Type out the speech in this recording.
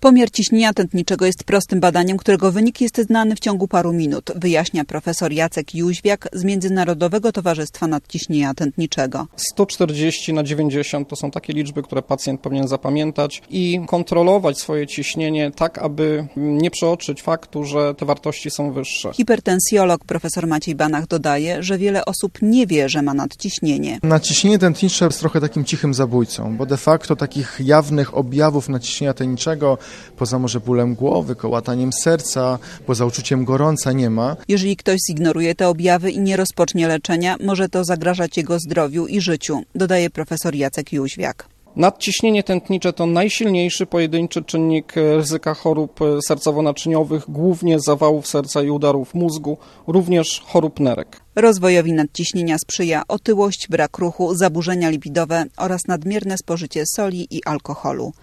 Pomiar ciśnienia tętniczego jest prostym badaniem, którego wynik jest znany w ciągu paru minut, wyjaśnia profesor Jacek Jóźwiak z Międzynarodowego Towarzystwa Nadciśnienia Tętniczego. 140/90 to są takie liczby, które pacjent powinien zapamiętać i kontrolować swoje ciśnienie tak, aby nie przeoczyć faktu, że te wartości są wyższe. Hipertensjolog profesor Maciej Banach dodaje, że wiele osób nie wie, że ma nadciśnienie. Nadciśnienie tętnicze jest trochę takim cichym zabójcą, bo de facto takich jawnych objawów nadciśnienia tętniczego, poza może bólem głowy, kołataniem serca, poza uczuciem gorąca nie ma. Jeżeli ktoś zignoruje te objawy i nie rozpocznie leczenia, może to zagrażać jego zdrowiu i życiu, dodaje profesor Jacek Jóźwiak. Nadciśnienie tętnicze to najsilniejszy pojedynczy czynnik ryzyka chorób sercowo-naczyniowych, głównie zawałów serca i udarów mózgu, również chorób nerek. Rozwojowi nadciśnienia sprzyja otyłość, brak ruchu, zaburzenia lipidowe oraz nadmierne spożycie soli i alkoholu.